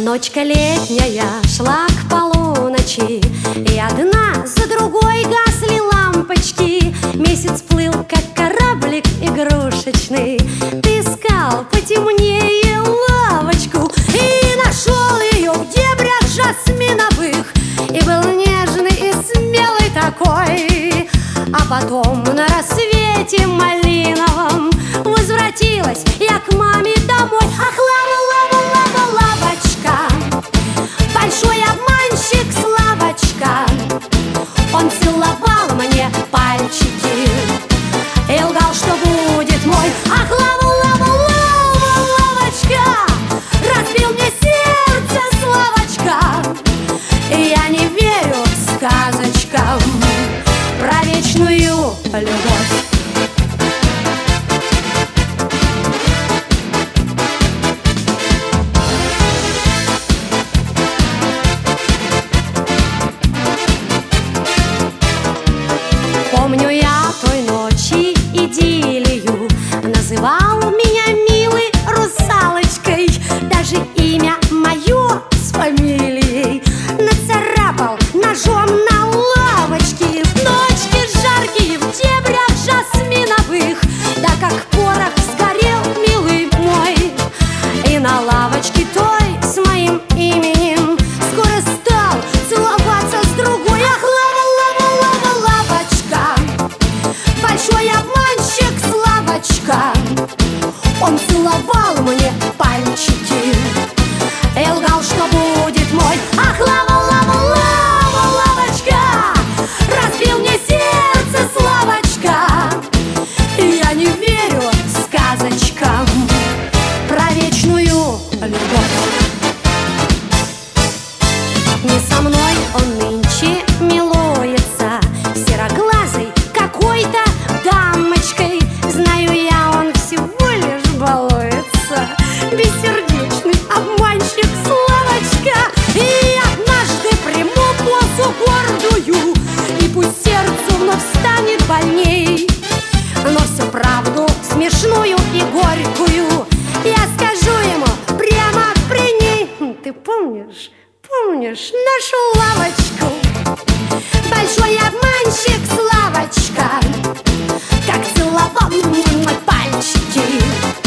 Ночка летняя шла к полуночи, и одна за другой гасли лампочки. Месяц плыл, как кораблик игрушечный. Ты искал потемнее лавочку и нашел ее в дебрях жасминовых. И был нежный и смелый такой. А потом на рассвете малиновом возвратилась я к маме домой. Ах, лавочка, большой обманщик Славочка. Он целовал мне пальчики и лгал, что будет мой. Ах, Лавочка, разбил мне сердце Славочка. И я не верю сказочкам про вечную любовь. Помню я той ночи идиллию, называл меня милой русалочкой. Даже имя мое с фамилией нацарапал ножом на лавочке. В ночки жаркие, в дебрях жасминовых, да как порох сгорел, милый мой. И на лавочке той с моим именем скоро стал целоваться с другой. Ах, Лавочка, большой обманщик Славочка. Он целовал мне пальчики и лгал, что будет мой. Ах, Лавочка, разбил мне сердце Славочка. И я не верю сказочкам про вечную любовь. Не со мной он нынче милуется, сероглазый какой-то дамочкой. Знаю я, он всего лишь балуется, бессердечный обманщик Славочка. И однажды приму позу гордую, и пусть сердцу вновь станет больней, но всю правду смешную и горькую я скажу ему прямо при ней. Ты помнишь нашу лавочку? Большой обманщик Славочка, как целовал мой пальчики.